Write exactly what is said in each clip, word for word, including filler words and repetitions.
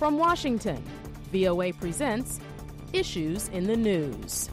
From Washington, V O A presents Issues in the News.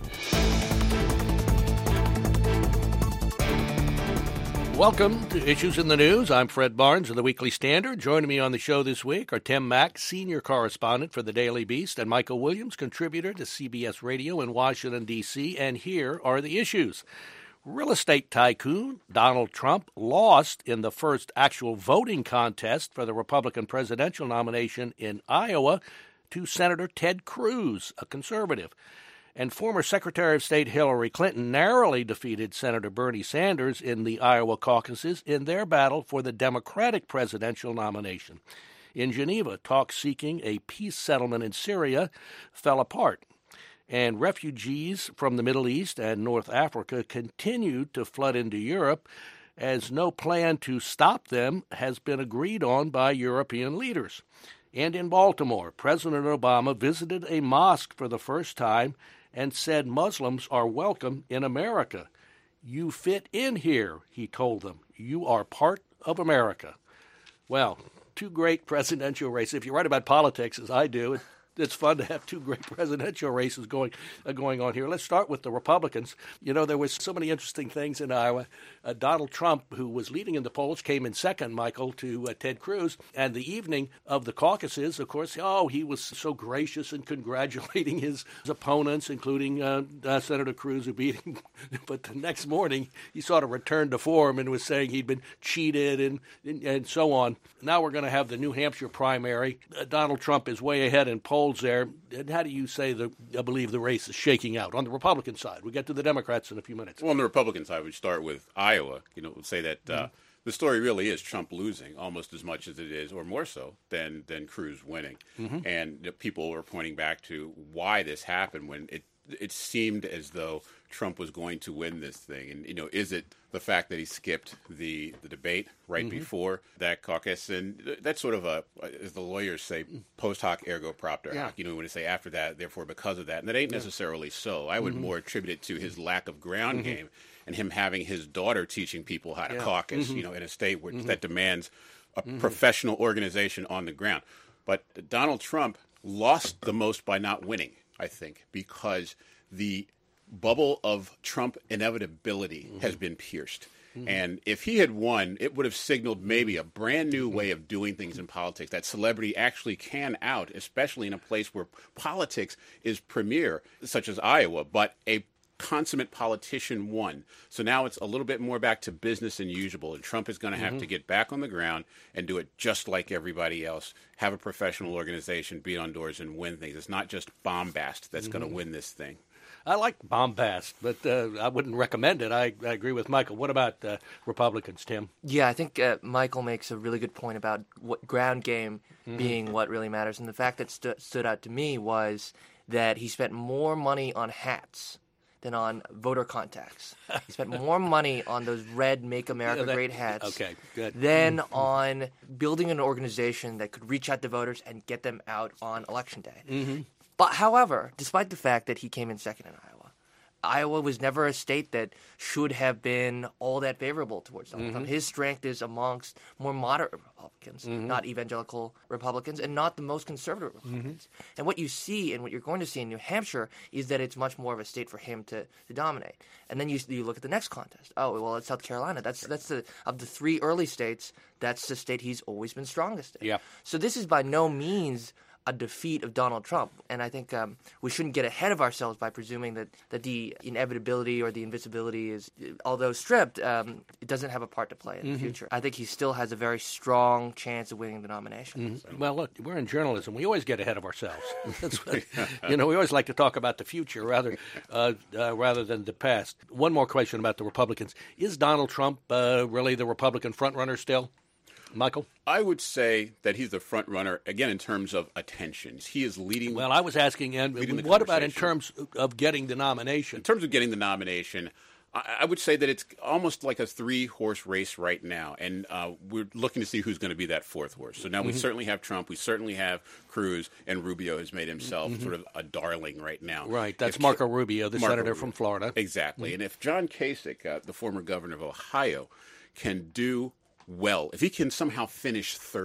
Welcome to Issues in the News. I'm Fred Barnes of the Weekly Standard. Joining me on the show this week are Tim Mack, senior correspondent for the Daily Beast, and Michael Williams, contributor to C B S Radio in Washington, D C And here are the issues. Real estate tycoon Donald Trump lost in the first actual voting contest for the Republican presidential nomination in Iowa to Senator Ted Cruz, a conservative. And former Secretary of State Hillary Clinton narrowly defeated Senator Bernie Sanders in the Iowa caucuses in their battle for the Democratic presidential nomination. In Geneva, talks seeking a peace settlement in Syria fell apart. And refugees from the Middle East and North Africa continued to flood into Europe as no plan to stop them has been agreed on by European leaders. And in Baltimore, President Obama visited a mosque for the first time and said Muslims are welcome in America. You fit in here, he told them. You are part of America. Well, two great presidential races. If you write about politics, as I do, it's fun to have two great presidential races going uh, going on here. Let's start with the Republicans. You know, there was so many interesting things in Iowa. Uh, Donald Trump, who was leading in the polls, came in second, Michael, to uh, Ted Cruz. And the evening of the caucuses, of course, oh, he was so gracious in congratulating his, his opponents, including uh, uh, Senator Cruz, who beat him. But the next morning, he sort of returned to form and was saying he'd been cheated and, and, and so on. Now we're going to have the New Hampshire primary. Uh, Donald Trump is way ahead in polls there. And how do you say the I believe the race is shaking out on the Republican side? We'll get to the Democrats in a few minutes. Well, on the Republican side, we start with Iowa. You know, say that uh, mm-hmm. the story really is Trump losing almost as much as it is, or more so, than than Cruz winning. Mm-hmm. And you know, people were pointing back to why this happened when it it seemed as though Trump was going to win this thing. And, you know, is it the fact that he skipped the, the debate right mm-hmm. before that caucus? And that's sort of a, as the lawyers say, post hoc ergo propter yeah. hoc. You know, when they say after that, therefore because of that. And that ain't yeah. necessarily so. I would mm-hmm. more attribute it to his lack of ground mm-hmm. game and him having his daughter teaching people how to yeah. caucus, mm-hmm. you know, in a state where mm-hmm. that demands a mm-hmm. professional organization on the ground. But Donald Trump lost the most by not winning, I think, because the bubble of Trump inevitability mm-hmm. has been pierced. Mm-hmm. And if he had won, it would have signaled maybe a brand new way of doing things in politics, that celebrity actually can out, especially in a place where politics is premier, such as Iowa, but a consummate politician won. So now it's a little bit more back to business than usual, and Trump is going to have mm-hmm. to get back on the ground and do it just like everybody else, have a professional organization, beat on doors, and win things. It's not just bombast that's mm-hmm. going to win this thing. I like bombast, but uh, I wouldn't recommend it. I, I agree with Michael. What about uh, Republicans, Tim? Yeah, I think uh, Michael makes a really good point about what ground game mm-hmm. being what really matters. And the fact that stu- stood out to me was that he spent more money on hats than on voter contacts. He spent more money on those red Make America yeah, that, Great hats okay, good. than on building an organization that could reach out to voters and get them out on Election Day. Mm-hmm. But, however, despite the fact that he came in second in Iowa, Iowa was never a state that should have been all that favorable towards Donald mm-hmm. Trump. His strength is amongst more moderate Republicans, mm-hmm. not evangelical Republicans, and not the most conservative Republicans. Mm-hmm. And what you see and what you're going to see in New Hampshire is that it's much more of a state for him to, to dominate. And then you you look at the next contest. Oh, well, it's South Carolina. That's that's the of the three early states, that's the state he's always been strongest in. Yeah. So this is by no means a defeat of Donald Trump. And I think um, we shouldn't get ahead of ourselves by presuming that, that the inevitability or the invisibility is, although stripped, um, it doesn't have a part to play in mm-hmm. the future. I think he still has a very strong chance of winning the nomination. Mm-hmm. So. Well, look, we're in journalism. We always get ahead of ourselves. That's what, you know, we always like to talk about the future rather uh, uh, rather than the past. One more question about the Republicans. Is Donald Trump uh, really the Republican frontrunner still? Michael? I would say that he's the front runner, again, in terms of attentions. He is leading. Well, I was asking, and what about in terms of getting the nomination? In terms of getting the nomination, I, I would say that it's almost like a three-horse race right now, and uh, we're looking to see who's going to be that fourth horse. So now mm-hmm. we certainly have Trump, we certainly have Cruz, and Rubio has made himself mm-hmm. sort of a darling right now. Right, that's if, Marco Rubio, the Marco senator Rubio. from Florida. Exactly, mm-hmm. and if John Kasich, uh, the former governor of Ohio, can do well, if he can somehow finish third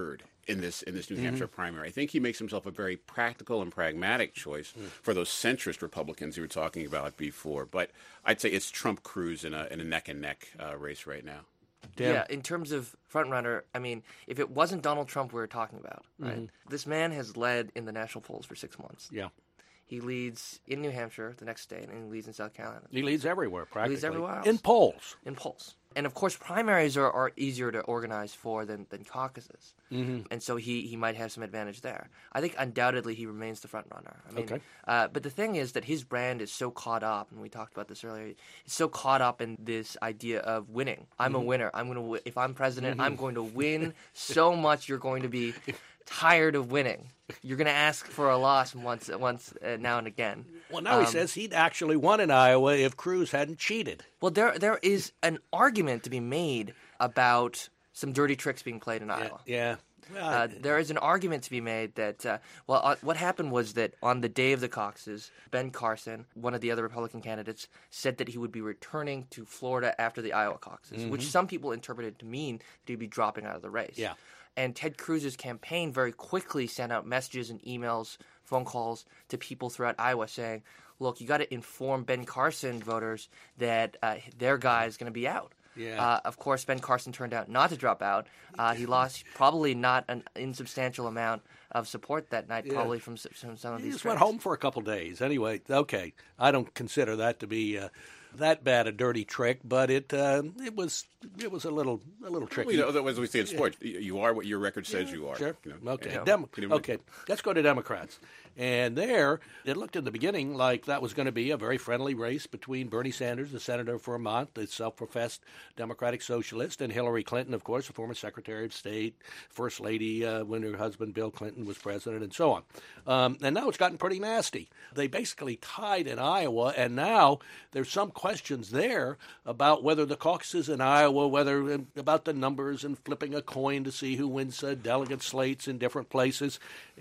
in this in this New Hampshire mm-hmm. primary. I think he makes himself a very practical and pragmatic choice mm. for those centrist Republicans you were talking about before. But I'd say it's Trump Cruz in a in a neck and neck uh, race right now. Damn. Yeah, in terms of frontrunner, I mean, if it wasn't Donald Trump we were talking about, right? Mm-hmm. This man has led in the national polls for six months. Yeah. He leads in New Hampshire, the next state, and he leads in South Carolina. He leads everywhere, practically. He leads everywhere else. In polls. In polls. And, of course, primaries are, are easier to organize for than, than caucuses. Mm-hmm. And so he, he might have some advantage there. I think undoubtedly he remains the front runner. I mean, okay. uh, but the thing is that his brand is so caught up, and we talked about this earlier, he's so caught up in this idea of winning. I'm mm-hmm. a winner. I'm going to w- If I'm president, mm-hmm. I'm going to win so much you're going to be tired of winning. You're going to ask for a loss once once uh, now and again. Well, now um, he says he'd actually won in Iowa if Cruz hadn't cheated. Well, there there is an argument to be made about some dirty tricks being played in yeah, Iowa. Yeah. Well, uh, there is an argument to be made that, uh, well, uh, what happened was that on the day of the caucuses, Ben Carson, one of the other Republican candidates, said that he would be returning to Florida after the Iowa caucuses, mm-hmm. which some people interpreted to mean that he'd be dropping out of the race. Yeah. And Ted Cruz's campaign very quickly sent out messages and emails, phone calls to people throughout Iowa saying, look, you got to inform Ben Carson voters that uh, their guy is going to be out. Yeah. Uh, of course, Ben Carson turned out not to drop out. Uh, he lost probably not an insubstantial amount of support that night, yeah. probably from, from some of he these just tricks. went home for a couple days. Anyway, okay, I don't consider that to be uh, that bad a dirty trick, but it uh, it was it was a little a little tricky. Well, you know, as we say in sports, yeah. you are what your record says yeah, you are. Sure. You know, okay. yeah. Dem- okay. Let's go to Democrats. And there, it looked in the beginning like that was going to be a very friendly race between Bernie Sanders, the senator of Vermont, the self-professed Democratic Socialist, and Hillary Clinton, of course, the former Secretary of State, First Lady uh, when her husband Bill Clinton was president, and so on. Um, and now it's gotten pretty nasty. They basically tied in Iowa, and now there's some questions there about whether the caucuses in Iowa, whether about the numbers and flipping a coin to see who wins uh, delegate slates in different places.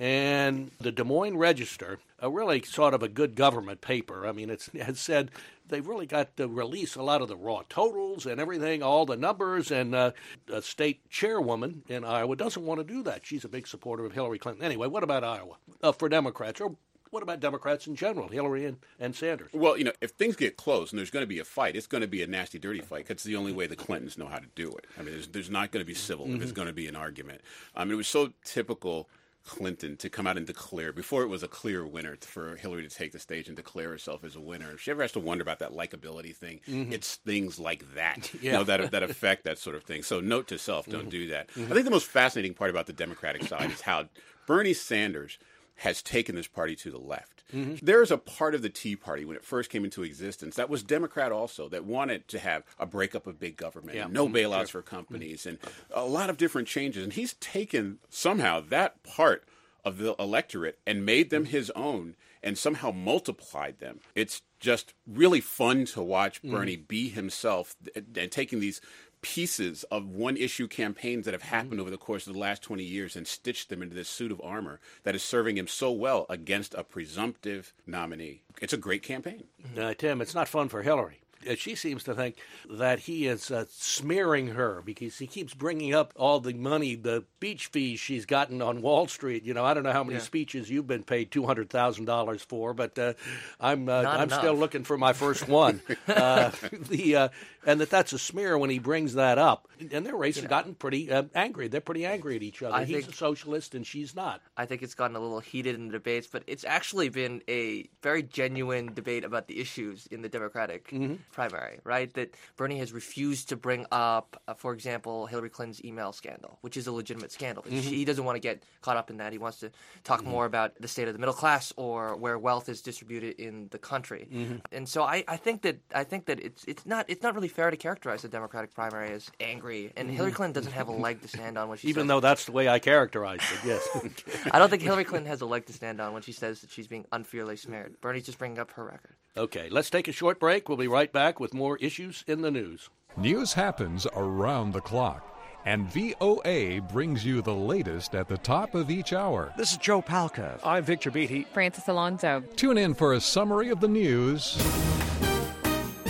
And the Des Moines Register, a really sort of a good government paper, I mean, it's, it has said they've really got to release a lot of the raw totals and everything, all the numbers, and uh, a state chairwoman in Iowa doesn't want to do that. She's a big supporter of Hillary Clinton. Anyway, what about Iowa uh, for Democrats? Or what about Democrats in general, Hillary and, and Sanders? Well, you know, if things get close and there's going to be a fight, it's going to be a nasty, dirty fight because it's the only way the Clintons know how to do it. I mean, there's, there's not going to be civil mm-hmm. if it's going to be an argument. I mean, it was so typical Clinton to come out and declare, before it was a clear winner, for Hillary to take the stage and declare herself as a winner. If she ever has to wonder about that likability thing, mm-hmm. it's things like that, yeah. you know, that that affect that sort of thing. So note to self, don't mm-hmm. do that. Mm-hmm. I think the most fascinating part about the Democratic side is how Bernie Sanders has taken this party to the left. Mm-hmm. There is a part of the Tea Party when it first came into existence that was Democrat also, that wanted to have a breakup of big government, yeah. and no bailouts sure. for companies, mm-hmm. and a lot of different changes. And he's taken somehow that part of the electorate and made them his own and somehow multiplied them. It's just really fun to watch Bernie mm-hmm. be himself and, and taking these pieces of one-issue campaigns that have happened mm-hmm. over the course of the last twenty years and stitched them into this suit of armor that is serving him so well against a presumptive nominee. It's a great campaign. Uh, Tim, it's not fun for Hillary. She seems to think that he is uh, smearing her because he keeps bringing up all the money, the speech fees she's gotten on Wall Street. You know, I don't know how many yeah. speeches you've been paid two hundred thousand dollars for, but uh, I'm uh, I'm enough. still looking for my first one. uh, the uh, and that that's a smear when he brings that up. And their race yeah. has gotten pretty uh, angry. They're pretty angry at each other. I He's think, a socialist and she's not. I think it's gotten a little heated in the debates, but it's actually been a very genuine debate about the issues in the Democratic mm-hmm. primary, right? That Bernie has refused to bring up, uh, for example, Hillary Clinton's email scandal, which is a legitimate scandal. Mm-hmm. He doesn't want to get caught up in that. He wants to talk mm-hmm. more about the state of the middle class or where wealth is distributed in the country. Mm-hmm. And so I, I think that I think that it's it's not it's not really fair to characterize the Democratic primary as angry. And mm-hmm. Hillary Clinton doesn't have a leg to stand on when she even says, though that's the way I characterized it. Yes, I don't think Hillary Clinton has a leg to stand on when she says that she's being unfairly smeared. Bernie's just bringing up her record. Okay, let's take a short break. We'll be right back with more issues in the news. News happens around the clock, and V O A brings you the latest at the top of each hour. This is Joe Palca. I'm Victor Beatty. Francis Alonso. Tune in for a summary of the news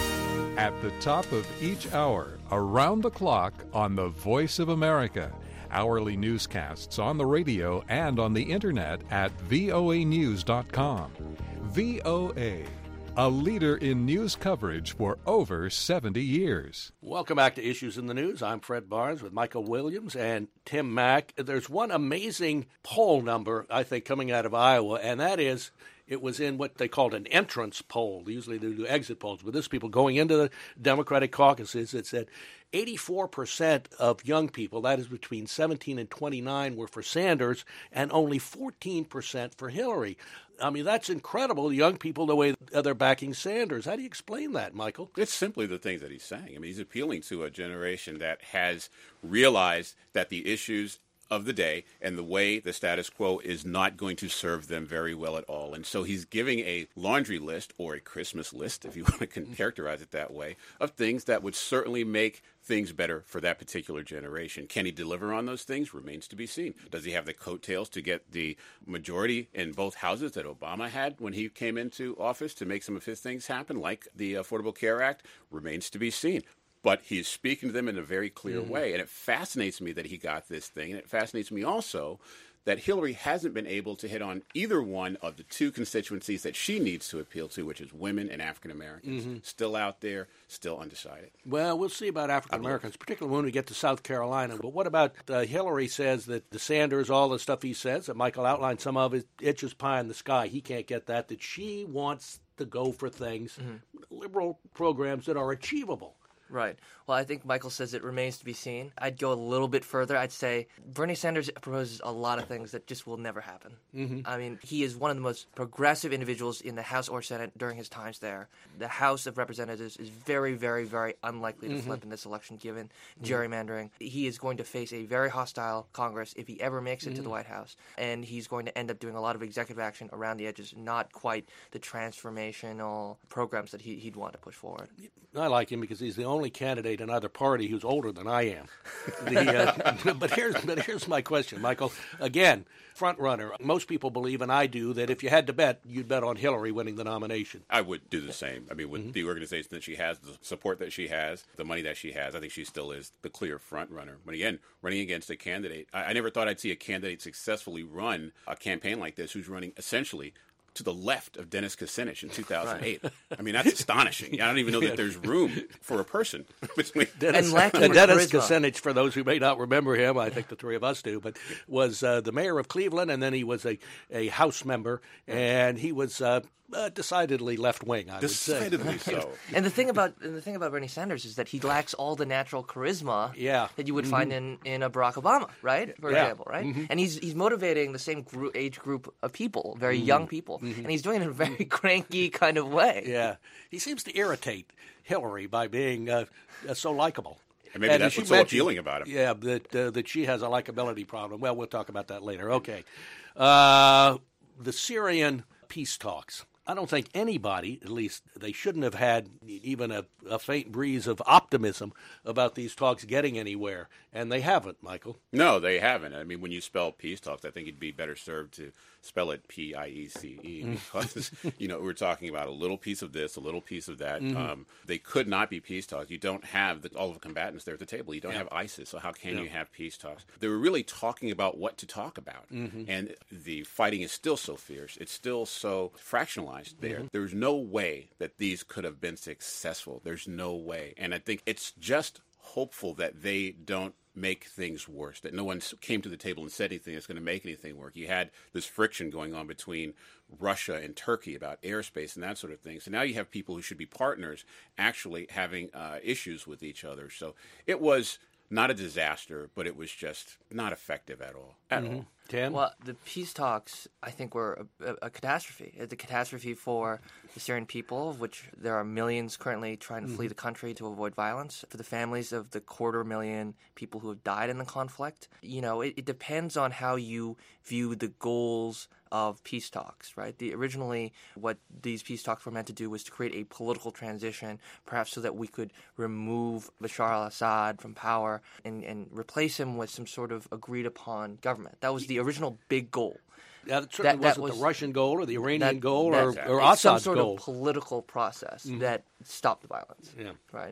at the top of each hour, around the clock on the Voice of America. hourly newscasts on the radio and on the internet at V O A news dot com. V O A, a leader in news coverage for over seventy years. Welcome back to Issues in the News. I'm Fred Barnes with Michael Williams and Tim Mack. There's one amazing poll number, I think, coming out of Iowa, and that is it was in what they called an entrance poll. Usually they do exit polls, but this people going into the Democratic caucuses, it said eighty-four percent of young people, that is between seventeen and twenty-nine, were for Sanders, and only fourteen percent for Hillary. I mean, that's incredible, young people, the way they're backing Sanders. How do you explain that, Michael? It's simply the things that he's saying. I mean, he's appealing to a generation that has realized that the issues of the day and the way the status quo is not going to serve them very well at all. And so he's giving a laundry list, or a Christmas list, if you want to characterize it that way, of things that would certainly make things better for that particular generation. Can he deliver on those things? Remains to be seen. Does he have the coattails to get the majority in both houses that Obama had when he came into office to make some of his things happen, like the Affordable Care Act? Remains to be seen. But he's speaking to them in a very clear mm. way. And it fascinates me that he got this thing. And it fascinates me also that Hillary hasn't been able to hit on either one of the two constituencies that she needs to appeal to, which is women and African Americans. Mm-hmm. Still out there, still undecided. Well, we'll see about African Americans, particularly when we get to South Carolina. But what about uh, Hillary says that the Sanders, all the stuff he says, that Michael outlined some of it, it's just pie in the sky. He can't get that, that she wants to go for things, mm-hmm. liberal programs that are achievable. Right. Well, I think Michael says it remains to be seen. I'd go a little bit further. I'd say Bernie Sanders proposes a lot of things that just will never happen. Mm-hmm. I mean, he is one of the most progressive individuals in the House or Senate during his times there. The House of Representatives is very, very, very unlikely to mm-hmm. flip in this election given mm-hmm. gerrymandering. He is going to face a very hostile Congress if he ever makes it mm-hmm. to the White House. And he's going to end up doing a lot of executive action around the edges, not quite the transformational programs that he, he'd want to push forward. I like him because he's the only candidate in either party who's older than I am. The, uh, but here's but here's my question, Michael. Again, front runner. Most people believe, and I do, that if you had to bet, you'd bet on Hillary winning the nomination. I would do the same. I mean, with mm-hmm. the organization that she has, the support that she has, the money that she has, I think she still is the clear front runner. But again, running against a candidate, I, I never thought I'd see a candidate successfully run a campaign like this who's running essentially to the left of Dennis Kucinich in two thousand eight. Right. I mean, that's astonishing. I don't even know that there's room for a person between Dennis, and and Dennis Kucinich, for those who may not remember him, I think the three of us do, but was uh, the mayor of Cleveland, and then he was a, a House member, and he was uh, uh, decidedly left-wing, I decidedly would say. so. And the thing about and the thing about Bernie Sanders is that he lacks all the natural charisma yeah. that you would mm-hmm. find in, in a Barack Obama, right? For yeah. example, right? Mm-hmm. And he's he's motivating the same group, age group of people, very mm-hmm. young people, mm-hmm. and he's doing it in a very cranky kind of way. Yeah, he seems to irritate Hillary by being uh, uh, so likable. And maybe and that's what's so appealing about him. Yeah, that uh, that she has a likability problem. Well, we'll talk about that later. Okay, uh, the Syrian peace talks. I don't think anybody, at least they shouldn't have had even a, a faint breeze of optimism about these talks getting anywhere, and they haven't, Michael. No, they haven't. I mean, when you spell peace talks, I think you'd be better served to spell it P I E C E because, you know, we're talking about a little piece of this, a little piece of that. Mm-hmm. Um, they could not be peace talks. You don't have the, all of the combatants there at the table. You don't yeah. have ISIS, so how can yeah. you have peace talks? They were really talking about what to talk about, mm-hmm. and the fighting is still so fierce. It's still so fractionalized there. Mm-hmm. There's no way that these could have been successful. There's no way. And I think it's just hopeful that they don't make things worse, that no one came to the table and said anything that's going to make anything work. You had this friction going on between Russia and Turkey about airspace and that sort of thing. So now you have people who should be partners actually having uh, issues with each other. So it was not a disaster, but it was just not effective at all. At mm-hmm. all. Tim? Well, the peace talks, I think, were a, a, a catastrophe. It's a catastrophe for the Syrian people, of which there are millions currently trying to mm-hmm. flee the country to avoid violence, for the families of the quarter million people who have died in the conflict. You know, it, it depends on how you view the goals of peace talks, right? The, originally, what these peace talks were meant to do was to create a political transition, perhaps so that we could remove Bashar al-Assad from power and, and replace him with some sort of agreed-upon government. That was the original big goal. Yeah, that certainly that, that wasn't was, the Russian goal or the Iranian that, goal that, or, or Assad's Assad's some sort goal. of political process mm-hmm. that stopped the violence, yeah. right?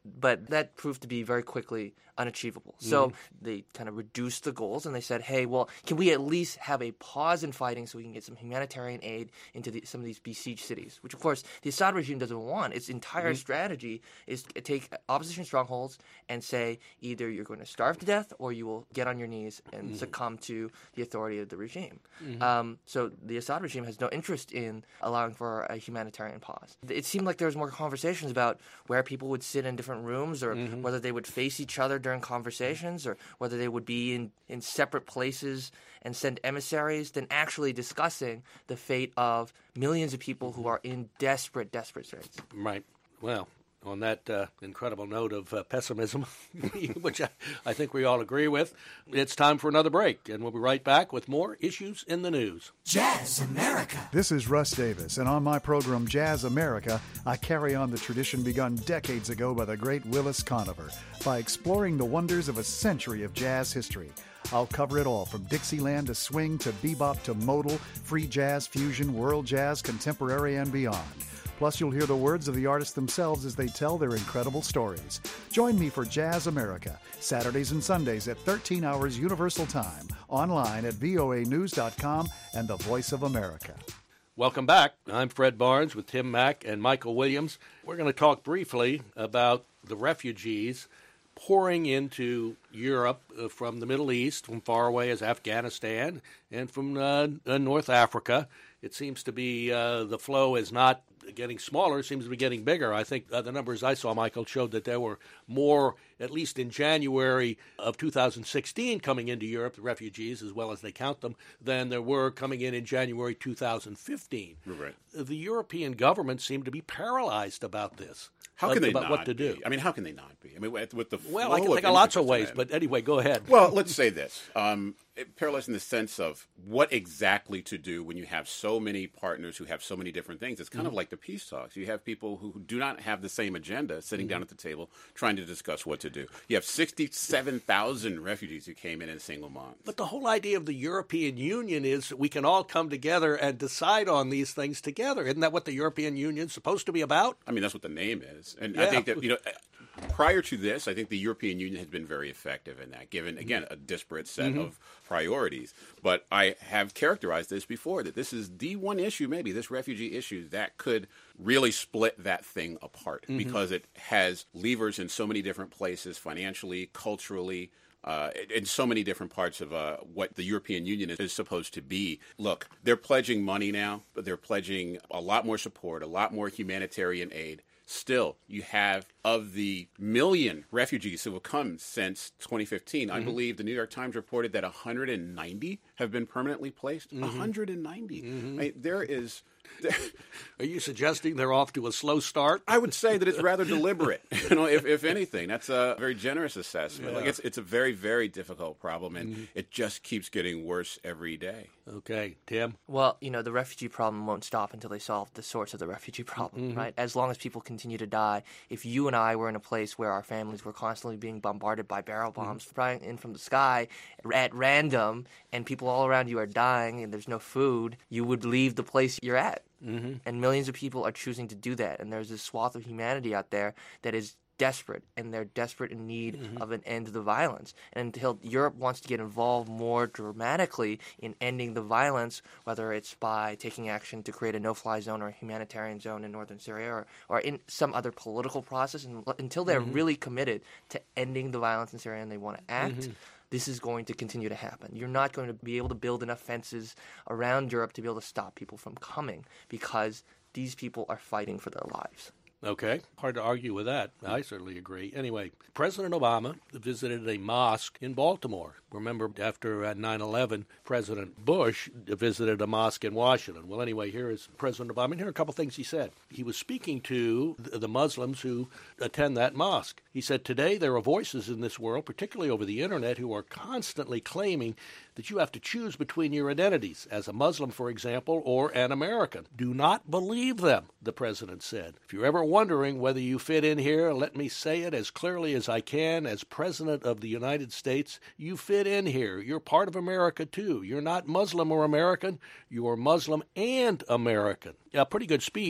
But that proved to be very quickly unachievable. So mm-hmm. they kind of reduced the goals and they said, hey, well, can we at least have a pause in fighting so we can get some humanitarian aid into the, some of these besieged cities, which, of course, the Assad regime doesn't want. Its entire mm-hmm. strategy is to take opposition strongholds and say either you're going to starve to death or you will get on your knees and mm-hmm. succumb to the authority of the regime. Mm-hmm. Um, so the Assad regime has no interest in allowing for a humanitarian pause. It seemed like there was more conversations about where people would sit in different rooms or mm-hmm. whether they would face each other during conversations or whether they would be in, in separate places and send emissaries than actually discussing the fate of millions of people who are in desperate, desperate straits. Right. Well, on that uh, incredible note of uh, pessimism, which I, I think we all agree with, it's time for another break, and we'll be right back with more issues in the news. Jazz America. This is Russ Davis, and on my program, Jazz America, I carry on the tradition begun decades ago by the great Willis Conover by exploring the wonders of a century of jazz history. I'll cover it all, from Dixieland to swing to bebop to modal, free jazz, fusion, world jazz, contemporary, and beyond. Plus, you'll hear the words of the artists themselves as they tell their incredible stories. Join me for Jazz America, Saturdays and Sundays at thirteen hours Universal Time, online at V O A news dot com and the Voice of America. Welcome back. I'm Fred Barnes with Tim Mack and Michael Williams. We're going to talk briefly about the refugees pouring into Europe uh, from the Middle East, from far away as Afghanistan, and from uh, uh, North Africa. It seems to be uh, the flow is not getting smaller, it seems to be getting bigger. I think uh, the numbers I saw, Michael, showed that there were more, at least in January of two thousand sixteen, coming into Europe, refugees, as well as they count them, than there were coming in in January two thousand fifteen. Right. The European governments seem to be paralyzed about this. How can uh, they about not what to do? be? I mean, how can they not be? I mean, with, with the well, I can flow think of of lots of immigrants ways, in- but anyway, go ahead. Well, let's say this. Um, it paralyzed in the sense of what exactly to do when you have so many partners who have so many different things. It's kind mm-hmm. of like the peace talks. You have people who do not have the same agenda sitting mm-hmm. down at the table trying to discuss what to do. You have sixty-seven thousand refugees who came in in a single month. But the whole idea of the European Union is that we can all come together and decide on these things together. Isn't that what the European Union is supposed to be about? I mean, that's what the name is. And Yeah. I think that, you know, prior to this, I think the European Union has been very effective in that, given, again, a disparate set Mm-hmm. of priorities. But I have characterized this before, that this is the one issue, maybe, this refugee issue, that could really split that thing apart Mm-hmm. because it has levers in so many different places, financially, culturally, Uh, in so many different parts of uh, what the European Union is, is supposed to be. Look, they're pledging money now, but they're pledging a lot more support, a lot more humanitarian aid. Still, you have, of the million refugees who have come since twenty fifteen, mm-hmm. I believe the New York Times reported that one hundred ninety have been permanently placed. Mm-hmm. one hundred ninety. Mm-hmm. I mean, there is... There, Are you suggesting they're off to a slow start? I would say that it's rather deliberate. You know, if, if anything, that's a very generous assessment. Yeah. Like it's it's a very very difficult problem, and mm-hmm. it just keeps getting worse every day. Okay, Tim. Well, you know, the refugee problem won't stop until they solve the source of the refugee problem, Mm-hmm. right? As long as people continue to die, if you and I were in a place where our families were constantly being bombarded by barrel bombs Mm-hmm. flying in from the sky at random, and people all around you are dying and there's no food, you would leave the place you're at. Mm-hmm. And millions of people are choosing to do that. And there's this swath of humanity out there that is desperate, and they're desperate in need mm-hmm. of an end to the violence. And until Europe wants to get involved more dramatically in ending the violence, whether it's by taking action to create a no-fly zone or a humanitarian zone in northern Syria or, or in some other political process, and until they're mm-hmm. really committed to ending the violence in Syria and they want to act, mm-hmm. this is going to continue to happen. You're not going to be able to build enough fences around Europe to be able to stop people from coming because these people are fighting for their lives. Okay, hard to argue with that. I certainly agree. Anyway, President Obama visited a mosque in Baltimore. Remember, after uh, nine eleven, President Bush visited a mosque in Washington. Well, anyway, here is President Obama, and here are a couple things he said. He was speaking to the Muslims who attend that mosque. He said, "Today there are voices in this world, particularly over the internet, who are constantly claiming that you have to choose between your identities, as a Muslim, for example, or an American. Do not believe them," the president said. "If you're ever wondering whether you fit in here, let me say it as clearly as I can. As President of the United States, you fit in here. You're part of America, too. You're not Muslim or American. You are Muslim and American." Yeah, pretty good speech.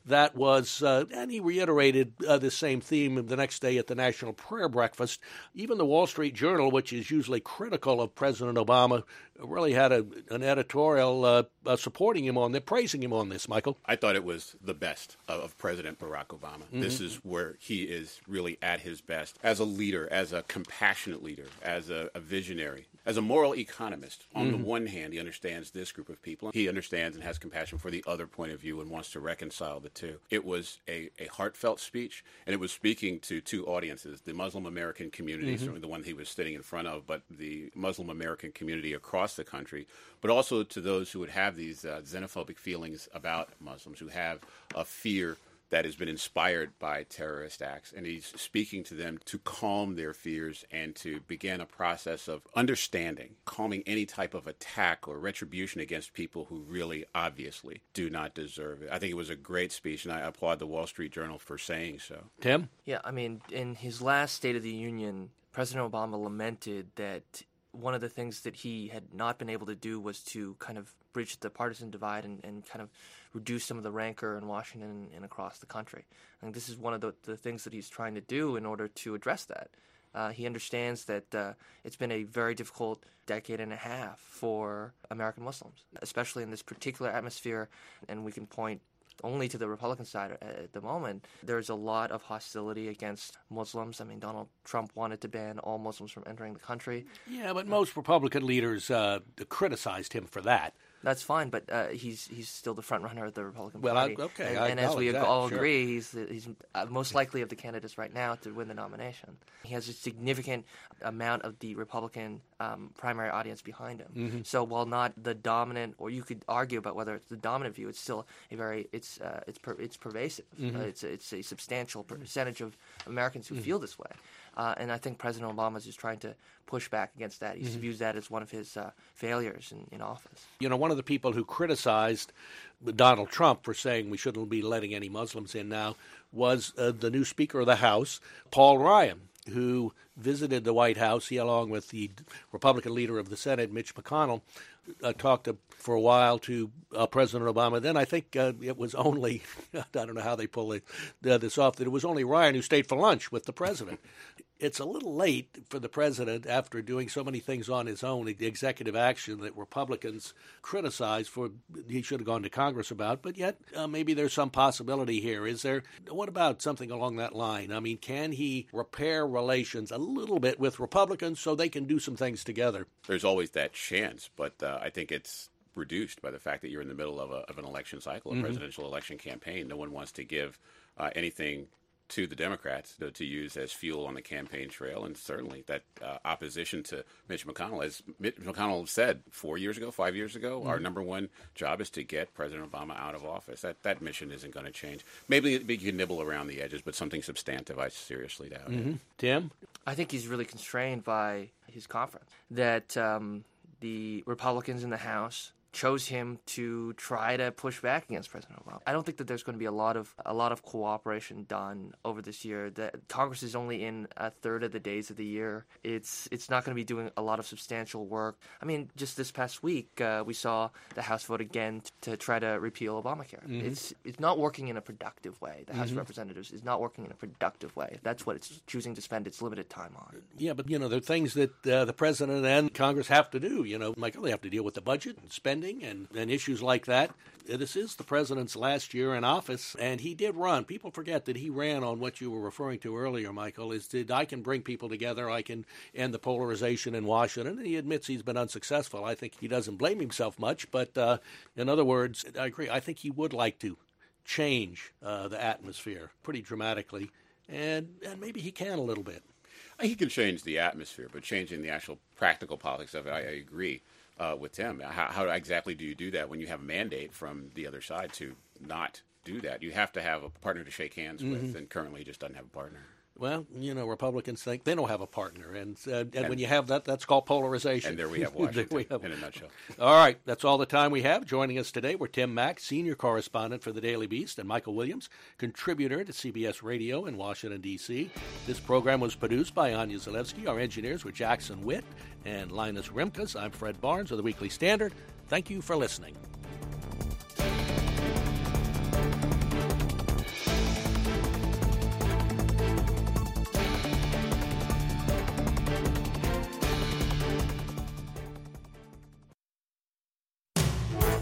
that was, uh, and he reiterated uh, the same theme the next day at the National Prayer Breakfast. Even the Wall Street Journal, which is usually critical of President Obama, really had a, an editorial uh, uh, supporting him on this, praising him on this, Michael. I thought it was the best of, of President Barack Obama. Mm-hmm. This is where he is really at his best as a leader, as a compassionate leader, as a, a visionary, as a moral economist. On mm-hmm. the one hand, he understands this group of people. He understands and has compassion for the other point of view and wants to reconcile the two. It was a, a heartfelt speech, and it was speaking to two audiences, the Muslim American community, mm-hmm. certainly the one he was sitting in front of, but the Muslim American community across the country, but also to those who would have these uh, xenophobic feelings about Muslims, who have a fear that has been inspired by terrorist acts. And he's speaking to them to calm their fears and to begin a process of understanding, calming any type of attack or retribution against people who really obviously do not deserve it. I think it was a great speech, and I applaud the Wall Street Journal for saying so. Tim? Yeah, I mean, in his last State of the Union, President Obama lamented that one of the things that he had not been able to do was to kind of bridge the partisan divide and, and kind of reduce some of the rancor in Washington and, and across the country. I think this is one of the, the things that he's trying to do in order to address that. Uh, he understands that uh, it's been a very difficult decade and a half for American Muslims, especially in this particular atmosphere, and we can point only to the Republican side at the moment. There's a lot of hostility against Muslims. I mean, Donald Trump wanted to ban all Muslims from entering the country. Yeah, but most Republican leaders uh, criticized him for that. That's fine, but uh, he's he's still the front runner of the Republican well, Party. I, okay, and, I and as we that, all sure. agree, he's the, he's uh, most likely of the candidates right now to win the nomination. He has a significant amount of the Republican um, primary audience behind him. Mm-hmm. So while not the dominant, or you could argue about whether it's the dominant view, it's still a very it's uh, it's per, it's pervasive. Mm-hmm. Uh, it's it's a substantial percentage of Americans who mm-hmm. feel this way. Uh, and I think President Obama is just trying to push back against that. He mm-hmm. views that as one of his uh, failures in, in office. You know, one of the people who criticized Donald Trump for saying we shouldn't be letting any Muslims in now was uh, the new Speaker of the House, Paul Ryan, who visited the White House. He, along with the Republican leader of the Senate, Mitch McConnell, uh, talked to, for a while to uh, President Obama. Then I think uh, it was only, I don't know how they pull it, uh, this off, that it was only Ryan who stayed for lunch with the president. It's a little late for the president, after doing so many things on his own, the executive action that Republicans criticized for he should have gone to Congress about, but yet uh, maybe there's some possibility here. Is there? What about something along that line? I mean, can he repair relations a little bit with Republicans so they can do some things together? There's always that chance, but uh, I think it's reduced by the fact that you're in the middle of, a, of an election cycle, a mm-hmm. presidential election campaign. No one wants to give uh, anything to the Democrats to, to use as fuel on the campaign trail, and certainly that uh, opposition to Mitch McConnell, as Mitch McConnell said four years ago, five years ago, mm-hmm. our number one job is to get President Obama out of office. That that mission isn't going to change. Maybe you can nibble around the edges, but something substantive, I seriously doubt mm-hmm. it. Tim? I think he's really constrained by his conference, that um, the Republicans in the House chose him to try to push back against President Obama. I don't think that there's going to be a lot of a lot of cooperation done over this year. That Congress is only in a third of the days of the year. It's it's not going to be doing a lot of substantial work. I mean, just this past week, uh, we saw the House vote again t- to try to repeal Obamacare. Mm-hmm. It's it's not working in a productive way. The House mm-hmm. of Representatives is not working in a productive way. That's what it's choosing to spend its limited time on. Yeah, but, you know, there are things that uh, the President and Congress have to do. You know, Michael, they have to deal with the budget and spending and, and issues like that. This is the president's last year in office, and he did run. People forget that he ran on what you were referring to earlier, Michael, is that I can bring people together, I can end the polarization in Washington, and he admits he's been unsuccessful. I think he doesn't blame himself much, but uh, in other words, I agree. I think he would like to change uh, the atmosphere pretty dramatically, and, and maybe he can a little bit. He can change the atmosphere, but changing the actual practical politics of it, I, I agree. Uh, with Tim, how, how exactly do you do that when you have a mandate from the other side to not do that? You have to have a partner to shake hands mm-hmm. with, and currently he just doesn't have a partner. Well, you know, Republicans think they don't have a partner, and uh, and, and when you have that, that's called polarization. And there we have Washington we have. in a nutshell. All right, that's all the time we have. Joining us today were Tim Mack, senior correspondent for the Daily Beast, and Michael Williams, contributor to C B S Radio in Washington, D C This program was produced by Anya Zalewski. Our engineers were Jackson Witt and Linus Rimkus. I'm Fred Barnes of the Weekly Standard. Thank you for listening.